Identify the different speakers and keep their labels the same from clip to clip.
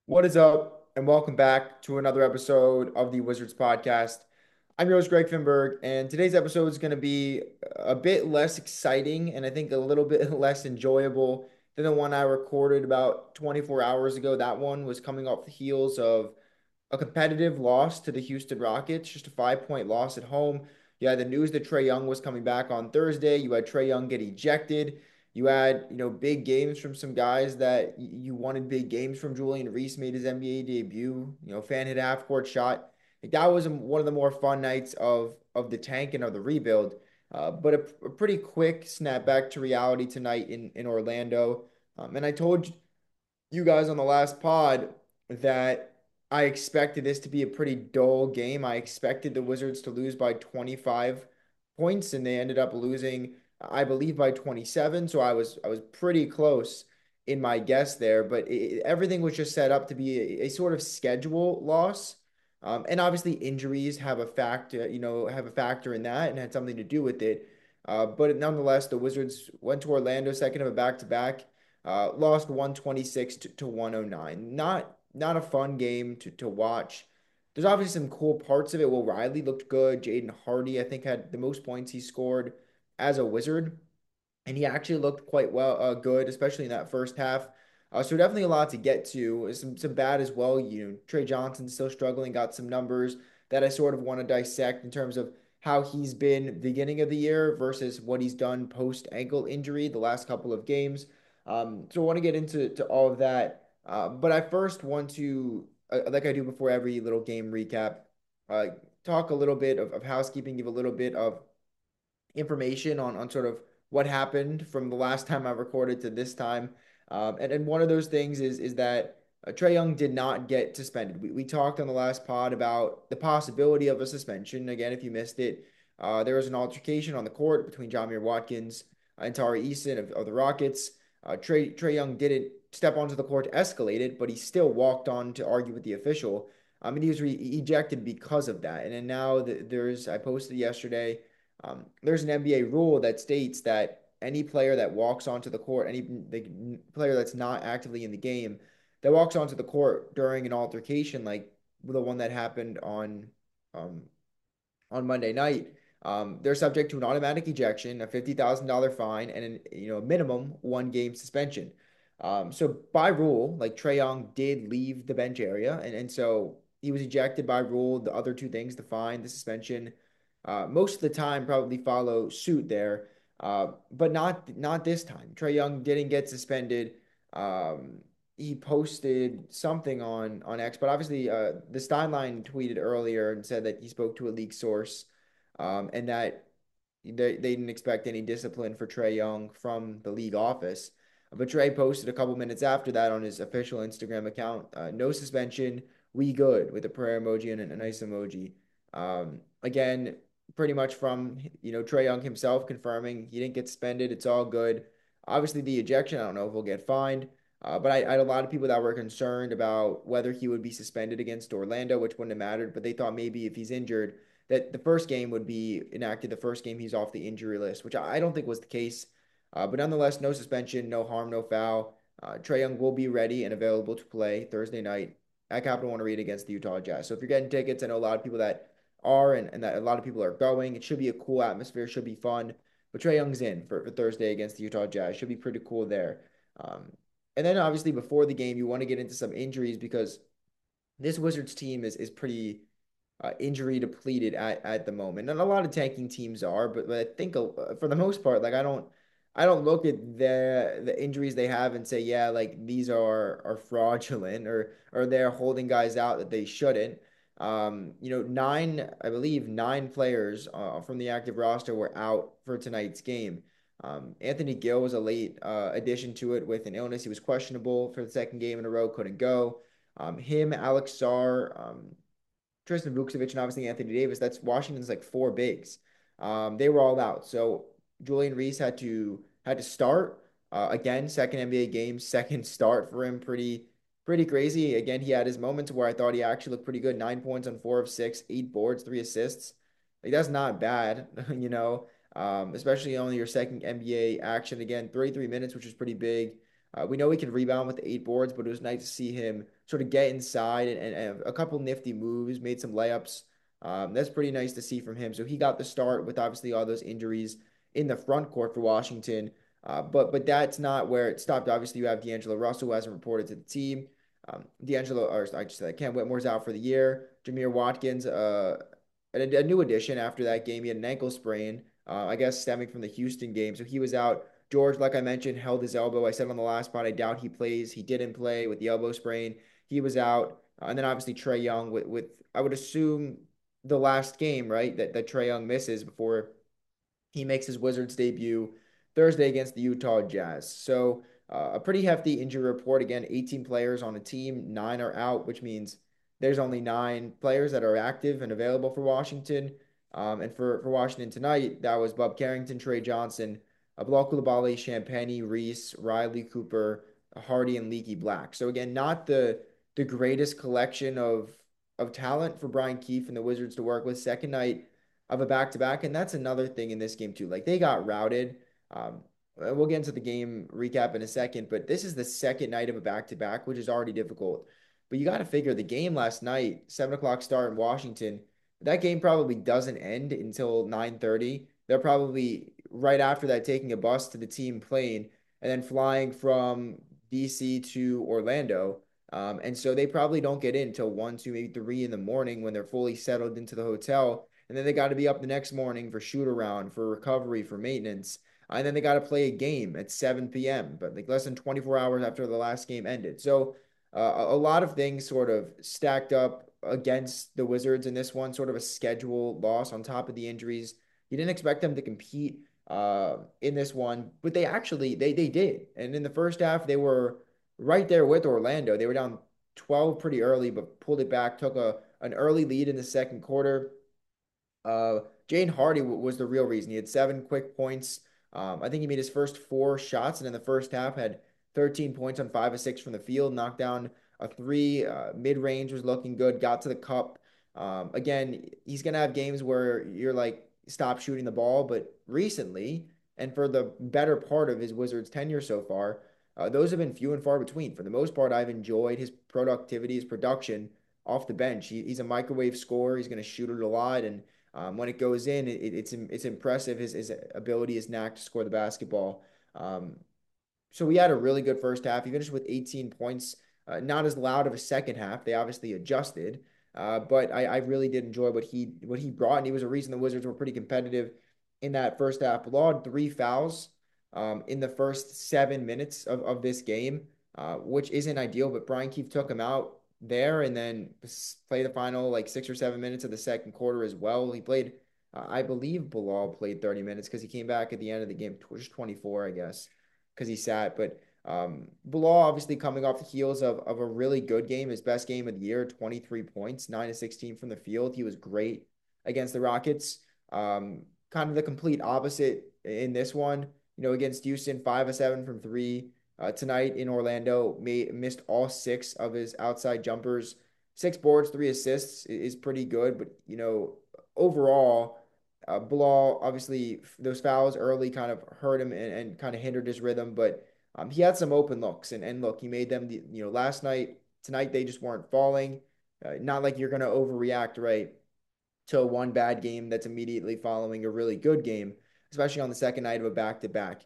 Speaker 1: What is up, and welcome back to another episode of the Wizards Podcast. I'm your host, Greg Finberg, and today's episode is going to be a bit less exciting and I think a little bit less enjoyable than the one I recorded about 24 hours ago. That one was coming off the heels of a competitive loss to the Houston Rockets, just a 5-point loss at home. You had the news that Trae Young was coming back on Thursday. You had Trae Young get ejected. You had, big games from some guys that you wanted big games from. Julian Reese made his NBA debut. Fan hit a half-court shot. Like that was one of the more fun nights of the tank and of the rebuild. But a pretty quick snap back to reality tonight in Orlando. And I told you guys on the last pod that I expected this to be a pretty dull game. I expected the Wizards to lose by 25 points, and they ended up losing, I believe, by 27. So I was pretty close in my guess there, but everything was just set up to be a sort of schedule loss. And obviously injuries have a factor in that and had something to do with it. But nonetheless, the Wizards went to Orlando, second of a back-to-back. Lost 126 to 109. Not a fun game to watch. There's obviously some cool parts of it. Will Riley looked good. Jaden Hardy, I think, had the most points he scored as a Wizard, and he actually looked quite good, especially in that first half. So definitely a lot to get to. Some bad as well. Trey Johnson still struggling. Got some numbers that I sort of want to dissect in terms of how he's been beginning of the year versus what he's done post ankle injury the last couple of games. So I want to get into all of that. But I first want to, like I do before every little game recap, uh, talk a little bit of housekeeping, give a little bit of information on sort of what happened from the last time I recorded to this time. And one of those things is that Trae Young did not get suspended. We talked on the last pod about the possibility of a suspension. Again, if you missed it, there was an altercation on the court between Jamir Watkins and Tari Eason of the Rockets. Trae Young didn't step onto the court to escalate it, but he still walked on to argue with the official. And he was ejected because of that. And then now I posted yesterday, there's an NBA rule that states that any player that walks onto the court, the player that's not actively in the game, that walks onto the court during an altercation like the one that happened um, on Monday night, they're subject to an automatic ejection, a $50,000 fine, and a minimum 1 game suspension. So by rule, like Trae Young did leave the bench area, and so he was ejected by rule. The other two things, the fine, the suspension, most of the time probably follow suit there, but not this time. Trae Young didn't get suspended. Um, he posted something on X, but obviously the Steinline tweeted earlier and said that he spoke to a league source, and that they didn't expect any discipline for Trae Young from the league office. But Trae posted a couple minutes after that on his official Instagram account, no suspension, we good, with a prayer emoji and a nice emoji. Again, pretty much from Trae Young himself confirming he didn't get suspended. It's all good. Obviously, the ejection, I don't know if he'll get fined. But I had a lot of people that were concerned about whether he would be suspended against Orlando, which wouldn't have mattered. But they thought maybe if he's injured, that the first game would be enacted. The first game he's off the injury list, which I don't think was the case. But nonetheless, no suspension, no harm, no foul. Trae Young will be ready and available to play Thursday night at Capital One Arena against the Utah Jazz. So if you're getting tickets, I know a lot of people that are, and that a lot of people are going. It should be a cool atmosphere, should be fun. But Trae Young's in for Thursday against the Utah Jazz. Should be pretty cool there. Um, and then obviously before the game, you want to get into some injuries because this Wizards team is pretty injury depleted at the moment. And a lot of tanking teams are, but I think for the most part, like I don't look at the injuries they have and say, yeah, like these are fraudulent or they're holding guys out that they shouldn't. I believe 9 players from the active roster were out for tonight's game. Anthony Gill was a late addition to it with an illness. He was questionable for the second game in a row, couldn't go. Alex Sarr, Tristan Vukcevic, and obviously Anthony Davis. That's Washington's like 4 bigs. They were all out. So Julian Reese had to start again. Second NBA game, second start for him. Pretty crazy. Again, he had his moments where I thought he actually looked pretty good. 9 points on 4 of 6, 8 boards, 3 assists. Like that's not bad, Especially only your second NBA action. Again, 33 minutes, which is pretty big. We know he can rebound with 8 boards, but it was nice to see him sort of get inside and a couple nifty moves, made some layups. That's pretty nice to see from him. So he got the start with obviously all those injuries in the front court for Washington. But that's not where it stopped. Obviously, you have D'Angelo Russell, who hasn't reported to the team. D'Angelo, or I just said Cam Whitmore's out for the year. Jameer Watkins, a new addition after that game. He had an ankle sprain, I guess stemming from the Houston game. So he was out. George, like I mentioned, held his elbow. I said on the last pod, I doubt he plays. He didn't play with the elbow sprain. He was out. And then obviously Trae Young with I would assume the last game, right? That Trae Young misses before he makes his Wizards debut Thursday against the Utah Jazz. So a pretty hefty injury report. Again, 18 players on a team, 9 are out, which means there's only 9 players that are active and available for Washington. And for Washington tonight, that was Bob Carrington, Trey Johnson, Bilal Coulibaly, Champagnie, Reese, Riley Cooper, Hardy, and Leaky Black. So again, not the greatest collection of talent for Brian Keefe and the Wizards to work with. Second night of a back-to-back, and that's another thing in this game too. Like they got routed. We'll get into the game recap in a second, but this is the second night of a back-to-back, which is already difficult. But you got to figure the game last night, 7 o'clock start in Washington. That game probably doesn't end until 9:30. They're probably right after that taking a bus to the team plane and then flying from DC to Orlando. And so they probably don't get in until 1, 2, maybe 3 in the morning when they're fully settled into the hotel. And then they got to be up the next morning for shoot around, for recovery, for maintenance. And then they got to play a game at 7 p.m., but like less than 24 hours after the last game ended. So a lot of things sort of stacked up against the Wizards in this one, sort of a schedule loss on top of the injuries. You didn't expect them to compete in this one, but they actually they did. And in the first half, they were right there with Orlando. They were down 12 pretty early, but pulled it back, took an early lead in the second quarter. Jane Hardy was the real reason. He had 7 quick points. I think he made his first 4 shots, and in the first half had 13 points on 5 of 6 from the field, knocked down a three. Mid range was looking good, got to the cup. Again, he's going to have games where you're like, stop shooting the ball. But recently, and for the better part of his Wizards tenure so far, those have been few and far between. For the most part, I've enjoyed his productivity, his production off the bench. He's a microwave scorer. He's going to shoot it a lot. And when it goes in, it's impressive. His ability, his knack to score the basketball. So he had a really good first half. He finished with 18 points. Not as loud of a second half. They obviously adjusted, but I really did enjoy what he brought, and he was a reason the Wizards were pretty competitive in that first half. Bilal had 3 fouls in the first 7 minutes of this game, which isn't ideal. But Brian Keefe took him out there and then play the final like 6 or 7 minutes of the second quarter as well. He played, I believe Bilal played 30 minutes because he came back at the end of the game, just 24, I guess, because he sat. But Bilal obviously coming off the heels of a really good game, his best game of the year, 23 points, 9 of 16 from the field. He was great against the Rockets. Kind of the complete opposite in this one. Against Houston, 5 of 7 from three. Tonight in Orlando, missed all 6 of his outside jumpers. 6 boards, 3 assists is pretty good, but overall, Bilal obviously those fouls early kind of hurt him and kind of hindered his rhythm, but he had some open looks and look, he made them. Last night, tonight they just weren't falling. Not like you're gonna overreact, right, to one bad game that's immediately following a really good game, especially on the second night of a back-to-back.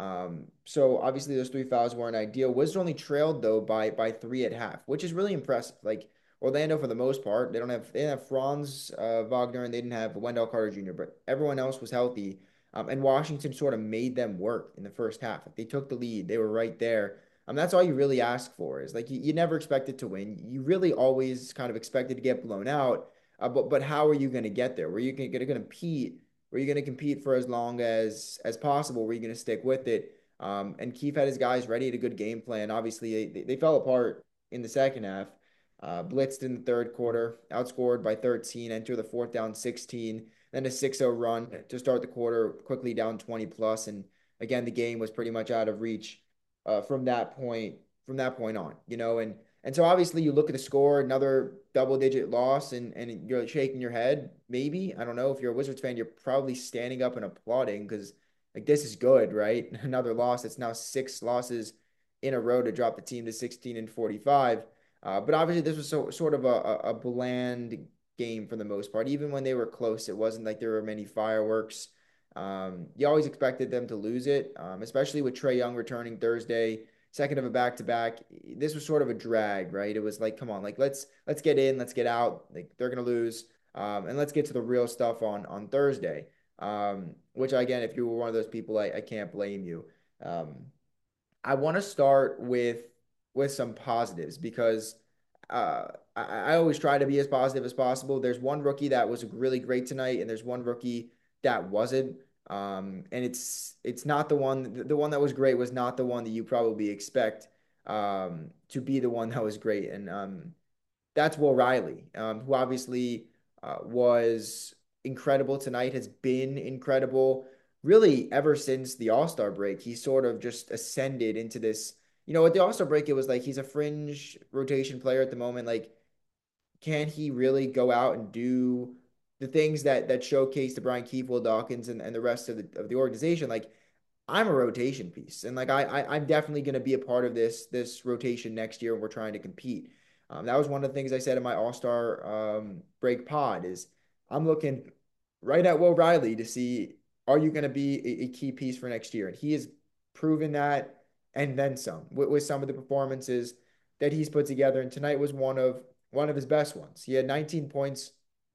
Speaker 1: So obviously those 3 fouls weren't ideal. Wizards only trailed though by 3 at half, which is really impressive. Like Orlando, for the most part, they didn't have Franz Wagner and they didn't have Wendell Carter Jr., but everyone else was healthy. And Washington sort of made them work in the first half. Like they took the lead, they were right there. That's all you really ask for is like you never expected to win. You really always kind of expected to get blown out. But how are you going to get there? Were you going to compete? Were you going to compete for as long as possible? Were you going to stick with it? And Keefe had his guys ready, had a good game plan. Obviously, they fell apart in the second half. Blitzed in the third quarter, outscored by 13, enter the fourth down 16, then a 6-0 run to start the quarter, quickly down 20 plus. And again, the game was pretty much out of reach from that point on, and so obviously you look at the score, another double-digit loss, and you're shaking your head. Maybe, I don't know, if you're a Wizards fan, you're probably standing up and applauding because like this is good, right? Another loss. It's now 6 losses in a row to drop the team to 16-45. But obviously, this was sort of a bland game for the most part. Even when they were close, it wasn't like there were many fireworks. You always expected them to lose it, especially with Trae Young returning Thursday, second of a back-to-back. This was sort of a drag, right? It was like, come on, like let's get in, let's get out. Like they're gonna lose, and let's get to the real stuff on Thursday. Which again, if you were one of those people, I can't blame you. Um, I want to start with some positives because I always try to be as positive as possible. There's one rookie that was really great tonight, and there's one rookie that wasn't. And it's not the one that was great was not the one that you probably expect to be the one that was great. And that's Will Riley, who obviously was incredible tonight, has been incredible really ever since the All-Star break. He sort of just ascended into this. At the All-Star break, it was like he's a fringe rotation player at the moment. Like, can he really go out and do the things that showcase the Brian Keefe, Will Dawkins, and the rest of the organization? Like, I'm a rotation piece, and like I'm definitely going to be a part of this rotation next year. And we're trying to compete. That was one of the things I said in my All Star break pod. Is I'm looking right at Will Riley to see, are you going to be a key piece for next year? And he has proven that, and then some with some of the performances that he's put together. And tonight was one of his best ones. He had 19 points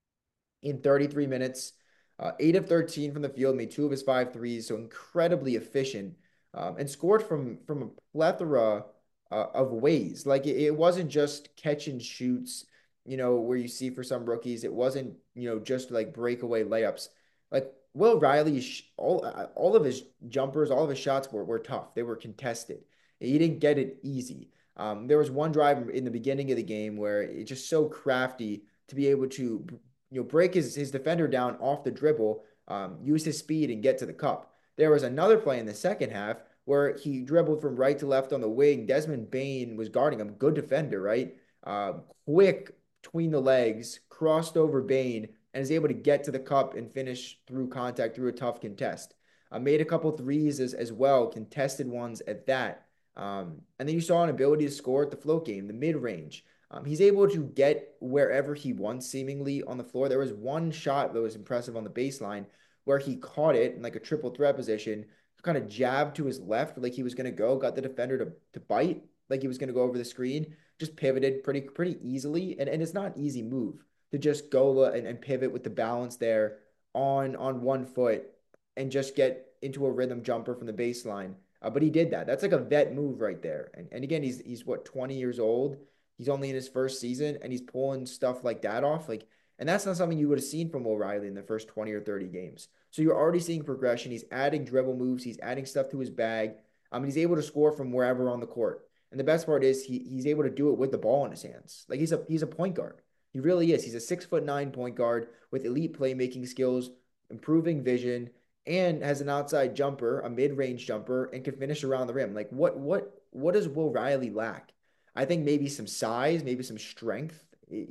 Speaker 1: in 33 minutes. 8 of 13 from the field, made two of his 5 threes, so incredibly efficient, and scored from a plethora of ways. Like it wasn't just catch and shoots, where you see for some rookies. It wasn't, just like breakaway layups. Like Will Riley, all of his jumpers, all of his shots were tough. They were contested. He didn't get it easy. There was one drive in the beginning of the game where it's just so crafty to be able to break his defender down off the dribble, use his speed and get to the cup. There was another play in the second half where he dribbled from right to left on the wing. Desmond Bane was guarding him. Good defender, right? Quick between the legs, crossed over Bane, and is able to get to the cup and finish through contact through a tough contest. Made a couple threes as well, contested ones at that. And then you saw an ability to score at the float game, the mid range. He's able to get wherever he wants, seemingly on the floor. There was one shot that was impressive on the baseline where he caught it in like a triple threat position, kind of jabbed to his left, like he was going to go, got the defender to bite, like he was going to go over the screen, just pivoted pretty easily. And it's not an easy move to just go and pivot with the balance there on one foot and just get into a rhythm jumper from the baseline. But he did that. That's like a vet move right there. And again, he's what, 20 years old. He's only in his first season and he's pulling stuff like that off. Like, and that's not something you would have seen from O'Reilly in the first 20 or 30 games. So you're already seeing progression. He's adding dribble moves. He's adding stuff to his bag. He's able to score from wherever on the court. And the best part is he's able to do it with the ball in his hands. Like he's a point guard. He really is. He's a 6'9" point guard with elite playmaking skills, improving vision, and has an outside jumper, a mid-range jumper, and can finish around the rim. Like what does Will Riley lack? I think maybe some size, maybe some strength,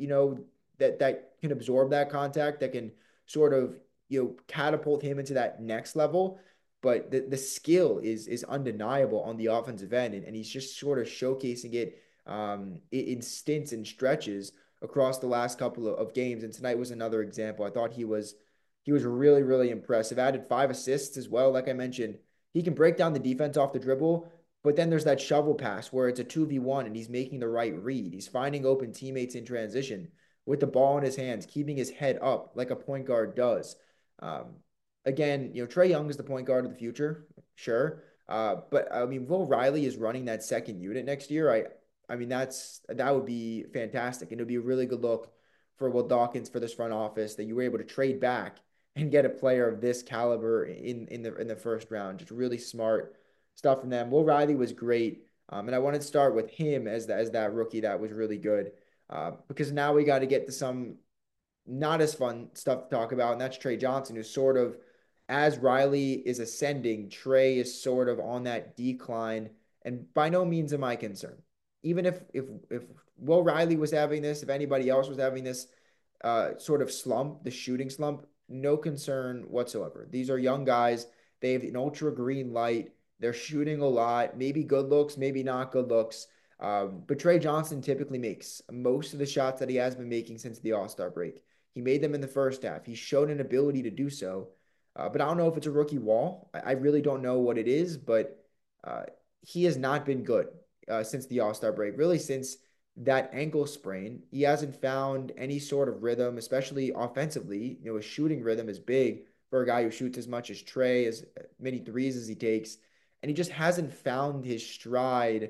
Speaker 1: that can absorb that contact, that can sort of, catapult him into that next level. But the skill is undeniable on the offensive end, and he's just sort of showcasing it in stints and stretches across the last couple of games. And tonight was another example. I thought he was really, really impressive. Added 5 assists as well. Like I mentioned, he can break down the defense off the dribble, but then there's that shovel pass where it's a 2v1 and he's making the right read. He's finding open teammates in transition with the ball in his hands, keeping his head up like a point guard does. Um, Again, Trae Young is the point guard of the future, sure. But I mean, Will Riley is running that second unit next year. I mean, that would be fantastic. And it would be a really good look for Will Dawkins, for this front office, that you were able to trade back and get a player of this caliber in the first round. Just really smart stuff from them. Will Riley was great, and I wanted to start with him as that rookie that was really good, because now we got to get to some not as fun stuff to talk about, and that's Trey Johnson, who's sort of, as Riley is ascending, Trey is sort of on that decline, and by no means am I concerned. Even if Will Riley was having this, if anybody else was having this sort of slump, the shooting slump, no concern whatsoever. These are young guys. They have an ultra green light. They're shooting a lot, maybe good looks, maybe not good looks. But Trey Johnson typically makes most of the shots that he has been making since the All-Star break. He made them in the first half. He showed an ability to do so. But I don't know if it's a rookie wall. I really don't know what it is, but uh, he has not been good since the All-Star break. Really, since that ankle sprain, he hasn't found any sort of rhythm, especially offensively. His shooting rhythm is big for a guy who shoots as much as Trey, as many threes as he takes, and he just hasn't found his stride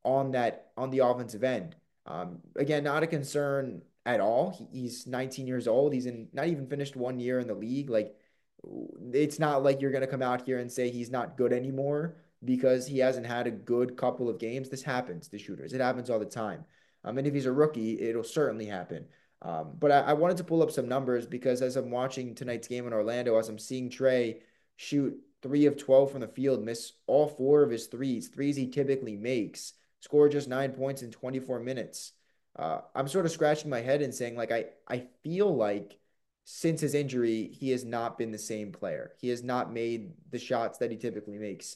Speaker 1: on the offensive end. Again, not a concern at all. He's 19 years old. He's in not even finished 1 year in the league. Like, it's not like you're going to come out here and say he's not good anymore because he hasn't had a good couple of games. This happens to shooters. It happens all the time. And if he's a rookie, it'll certainly happen. But I wanted to pull up some numbers because as I'm watching tonight's game in Orlando, as I'm seeing Trey shoot 3 of 12 from the field, miss all 4 of his threes he typically makes, score just 9 points in 24 minutes. I'm sort of scratching my head and saying, like, I feel like since his injury, he has not been the same player. He has not made the shots that he typically makes.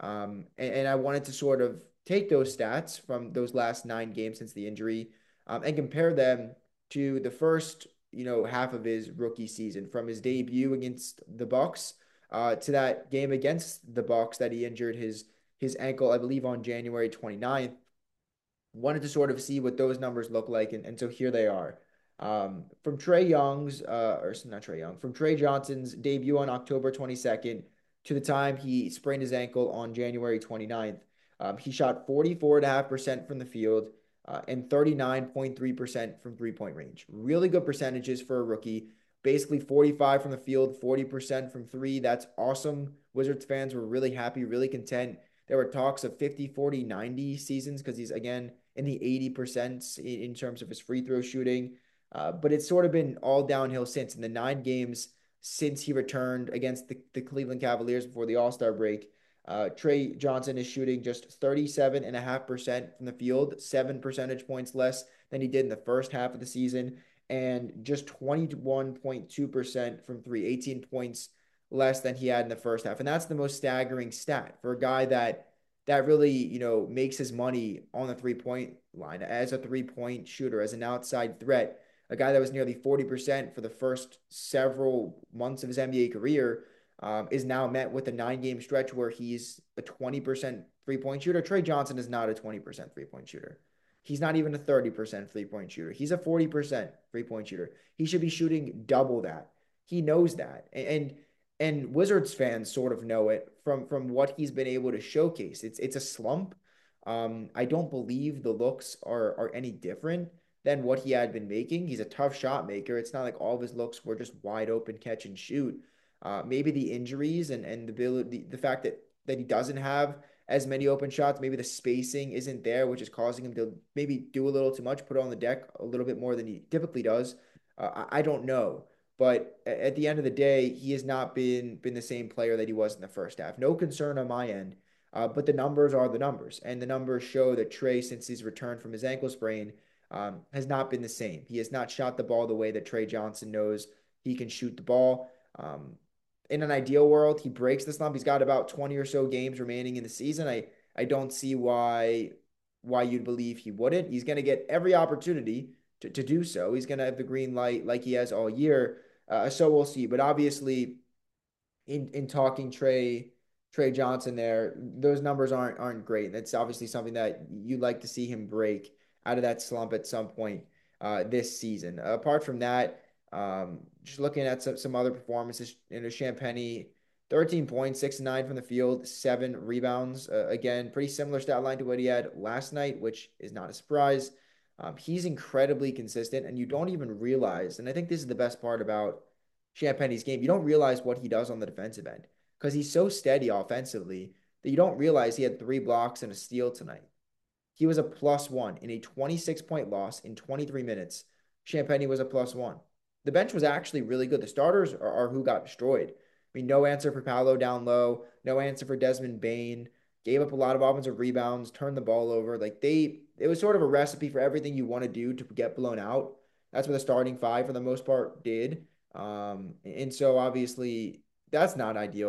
Speaker 1: And I wanted to sort of take those stats from those last 9 games since the injury and compare them to the first, half of his rookie season, from his debut against the Bucks to that game against the Bucks that he injured his ankle, I believe, on January 29th. Wanted to sort of see what those numbers look like, and so here they are. From Trey Young's, or not Trey Young, from Trey Johnson's debut on October 22nd to the time he sprained his ankle on January 29th, he shot 44.5% from the field and 39.3% from three-point range. Really good percentages for a rookie. Basically 45 from the field, 40% from three. That's awesome. Wizards fans were really happy, really content. There were talks of 50, 40, 90 seasons because he's, again, in the 80% in terms of his free throw shooting. But it's sort of been all downhill since. In the 9 games since he returned against the Cleveland Cavaliers before the All-Star break, Trey Johnson is shooting just 37.5% from the field, 7 percentage points less than he did in the first half of the season, and just 21.2% from three, 18 points less than he had in the first half. And that's the most staggering stat for a guy that really, makes his money on the three-point line as a three-point shooter, as an outside threat, a guy that was nearly 40% for the first several months of his NBA career, is now met with a 9-game stretch where he's a 20% three-point shooter. Trey Johnson is not a 20% three-point shooter. He's not even a 30% three-point shooter. He's a 40% three-point shooter. He should be shooting double that. He knows that. And Wizards fans sort of know it from what he's been able to showcase. It's a slump. I don't believe the looks are any different than what he had been making. He's a tough shot maker. It's not like all of his looks were just wide open catch and shoot. Maybe the injuries and the fact that he doesn't have as many open shots, maybe the spacing isn't there, which is causing him to maybe do a little too much, put it on the deck a little bit more than he typically does. I don't know. But at the end of the day, he has not been the same player that he was in the first half. No concern on my end. But the numbers are the numbers. And the numbers show that Trey, since he's returned from his ankle sprain, has not been the same. He has not shot the ball the way that Trey Johnson knows he can shoot the ball. In an ideal world, he breaks the slump. He's got about 20 or so games remaining in the season. I don't see why you'd believe he wouldn't. He's going to get every opportunity to do so. He's going to have the green light like he has all year. So we'll see. But obviously, in talking Trey Johnson there, those numbers aren't great. That's obviously something that you'd like to see him break out of that slump at some point this season. Apart from that, just looking at some other performances, Champagnie, 13 points, 6 and 9 from the field, 7 rebounds. Again, pretty similar stat line to what he had last night, which is not a surprise. He's incredibly consistent, and you don't even realize, and I think this is the best part about Champagnie's game, you don't realize what he does on the defensive end because he's so steady offensively that you don't realize he had 3 blocks and a steal tonight. He was a +1 in a 26-point loss in 23 minutes. Champagnie was a +1. The bench was actually really good. The starters are who got destroyed. I mean, no answer for Paolo down low, no answer for Desmond Bane. Gave up a lot of offensive rebounds, turned the ball over. It was sort of a recipe for everything you want to do to get blown out. That's what the starting 5 for the most part did. And so obviously that's not ideal.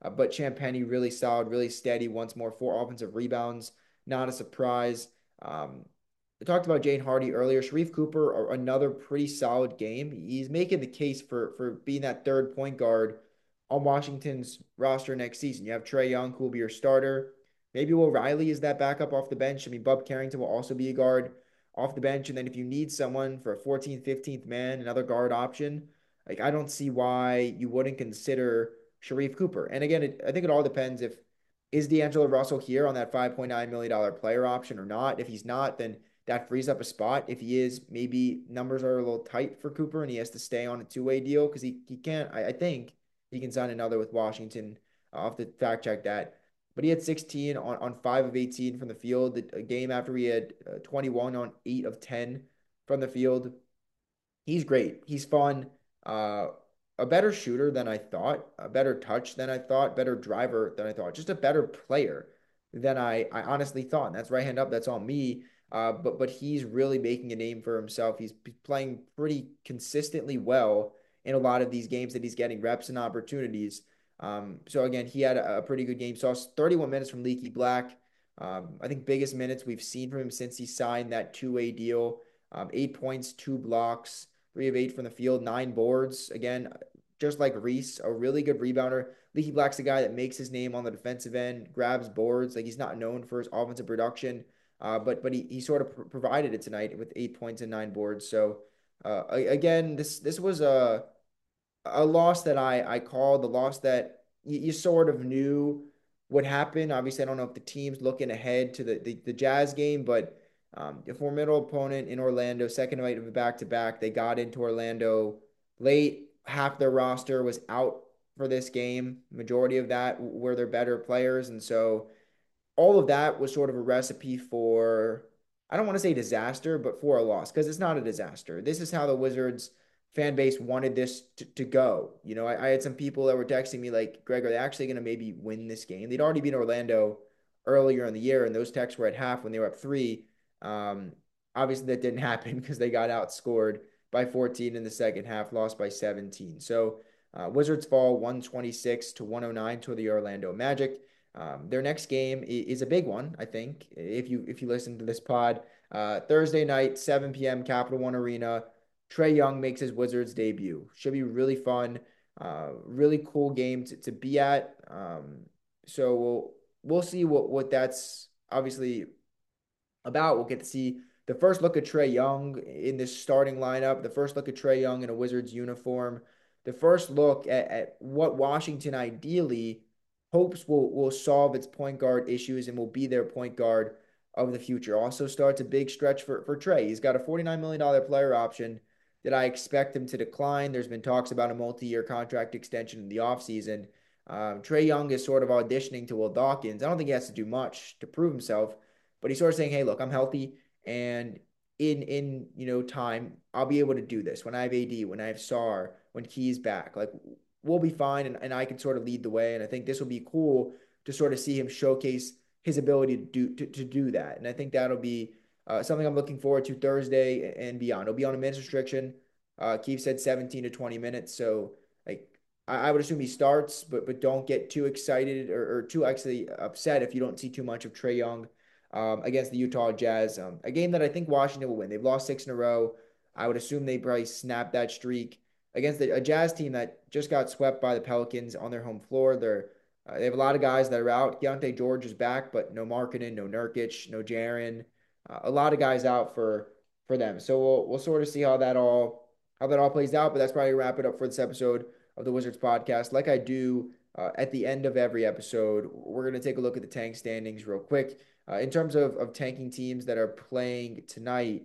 Speaker 1: But Champagnie really solid, really steady once more. 4 offensive rebounds, not a surprise. Um, I talked about Jane Hardy earlier. Sharif Cooper, another pretty solid game. He's making the case for being that third point guard on Washington's roster next season. You have Trae Young, who will be your starter. Maybe Will Riley is that backup off the bench. I mean, Bub Carrington will also be a guard off the bench. And then if you need someone for a 14th, 15th man, another guard option, like I don't see why you wouldn't consider Sharif Cooper. And again, I think it all depends if is D'Angelo Russell here on that $5.9 million player option or not. If he's not, then that frees up a spot. If he is, maybe numbers are a little tight for Cooper and he has to stay on a two-way deal because he can't, I think he can sign another with Washington. I'll have to fact check that. But he had 16 on 5 of 18 from the field. A game after he had 21 on 8 of 10 from the field. He's great. He's fun. Uh, a better shooter than I thought, a better touch than I thought, better driver than I thought, just a better player than I honestly thought. And that's right hand up. That's on me. But he's really making a name for himself. He's playing pretty consistently well in a lot of these games that he's getting reps and opportunities. So again, he had a pretty good game. Saw 31 minutes from Leaky Black. I think biggest minutes we've seen from him since he signed that two-way deal. 8 points, 2 blocks, 3 of 8 from the field, 9 boards. Again, just like Reese, a really good rebounder. Leaky Black's a guy that makes his name on the defensive end, grabs boards. Like he's not known for his offensive production, but he sort of provided it tonight with 8 points and 9 boards. So again, this was a loss that I called, the loss that you sort of knew would happen. Obviously, I don't know if the team's looking ahead to the Jazz game, but a formidable opponent in Orlando, second night of a back-to-back. They got into Orlando late. Half their roster was out for this game. Majority of that were their better players. And so all of that was sort of a recipe for, I don't want to say disaster, but for a loss because it's not a disaster. This is how the Wizards fan base wanted this to go. You know, I had some people that were texting me like, Greg, are they actually going to maybe win this game? They'd already been Orlando earlier in the year, and those texts were at half when they were up three. Um, Obviously, that didn't happen because they got outscored by 14 in the second half, lost by 17. So Wizards fall 126 to 109 to the Orlando Magic. Their next game is a big one, I think. If you listen to this pod, Thursday night, 7 p.m. Capital One Arena. Trae Young makes his Wizards debut. Should be really fun, really cool game to be at. So we'll see what that's obviously about. We'll get to see the first look at Trae Young in this starting lineup, the first look at Trae Young in a Wizards uniform, the first look at what Washington ideally hopes will solve its point guard issues and will be their point guard of the future. Also starts a big stretch for Trae. He's got a $49 million player option that I expect him to decline. There's been talks about a multi-year contract extension in the offseason. Trae Young is sort of auditioning to Will Dawkins. I don't think he has to do much to prove himself, but he's sort of saying, "Hey, look, I'm healthy, and in time, I'll be able to do this. When I have AD, when I have SAR, when Key's back, like we'll be fine, and I can sort of lead the way. And I think this will be cool to sort of see him showcase his ability to do that. And I think that'll be something I'm looking forward to Thursday and beyond. He'll be on a minutes restriction. Keith said 17 to 20 minutes, so like I would assume he starts, but don't get too excited or too actually upset if you don't see too much of Trae Young against the Utah Jazz. A game that I think Washington will win. They've lost 6 in a row. I would assume they probably snap that streak against a Jazz team that just got swept by the Pelicans on their home floor. They have a lot of guys that are out. Keontae George is back, but no Markkanen, no Nurkic, no Jaren. A lot of guys out for them. So we'll sort of see how that all plays out. But that's probably wrap it up for this episode of the Wizards podcast. Like I do at the end of every episode, we're going to take a look at the tank standings real quick. In terms of tanking teams that are playing tonight,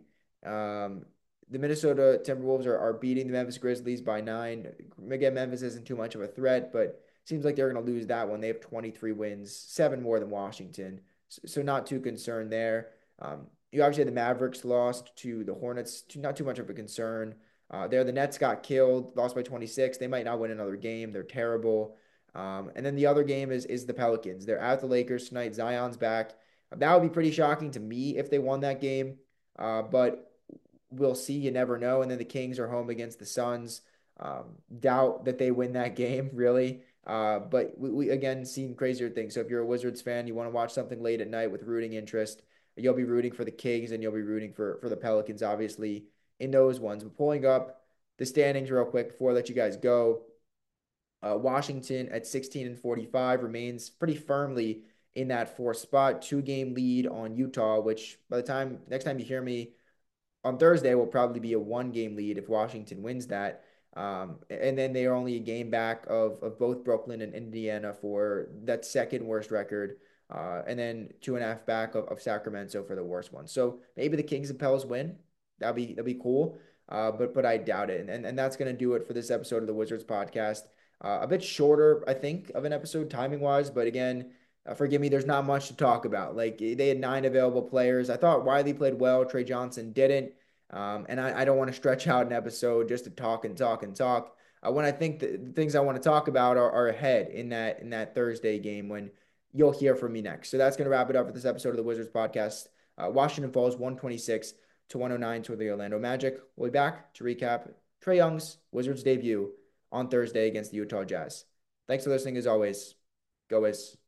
Speaker 1: the Minnesota Timberwolves are beating the Memphis Grizzlies by 9. Again, Memphis isn't too much of a threat, but seems like they're going to lose that one. They have 23 wins, 7 more than Washington, so not too concerned there. You obviously had the Mavericks lost to the Hornets, not too much of a concern. There, the Nets got killed, lost by 26. They might not win another game. They're terrible. And then the other game is the Pelicans. They're at the Lakers tonight. Zion's back. That would be pretty shocking to me if they won that game. But we'll see. You never know. And then the Kings are home against the Suns. Doubt that they win that game, really. But we again seen crazier things. So if you're a Wizards fan, you want to watch something late at night with rooting interest, you'll be rooting for the Kings and you'll be rooting for the Pelicans, obviously, in those ones. But pulling up the standings real quick before I let you guys go. Washington at 16 and 45 remains pretty firmly in that fourth spot, 2 game lead on Utah, which by the time next time you hear me on Thursday will probably be a 1 game lead if Washington wins that. And then they are only a game back of both Brooklyn and Indiana for that second worst record. And then 2.5 back of Sacramento for the worst one. So maybe the Kings and Pels win. That'd be cool. But I doubt it. And that's gonna do it for this episode of the Wizards podcast. A bit shorter, I think, of an episode timing wise, but again, forgive me, there's not much to talk about. Like they had 9 available players. I thought Wiley played well. Trey Johnson didn't. And I don't want to stretch out an episode just to talk and talk and talk. When I think the things I want to talk about are ahead in that Thursday game when you'll hear from me next. So that's going to wrap it up for this episode of the Wizards podcast. Washington falls 126 to 109 to the Orlando Magic. We'll be back to recap Trae Young's Wizards debut on Thursday against the Utah Jazz. Thanks for listening as always. Go Wiz.